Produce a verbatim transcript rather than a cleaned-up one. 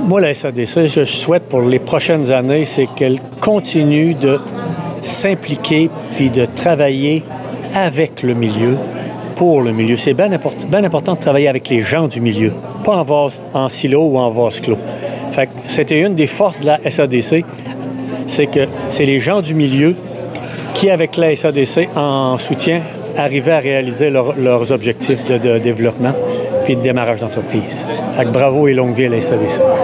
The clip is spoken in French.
Moi, la S A D C, je souhaite pour les prochaines années, c'est qu'elle continue de s'impliquer puis de travailler avec le milieu, pour le milieu. C'est bien important, bien important de travailler avec les gens du milieu, pas en vase en silo ou en vase clos. Fait que c'était une des forces de la S A D C, c'est que c'est les gens du milieu qui, avec la S A D C en soutien, arrivaient à réaliser leur, leurs objectifs de, de développement puis de démarrage d'entreprise. Fait que bravo et longue vie à la S A D C.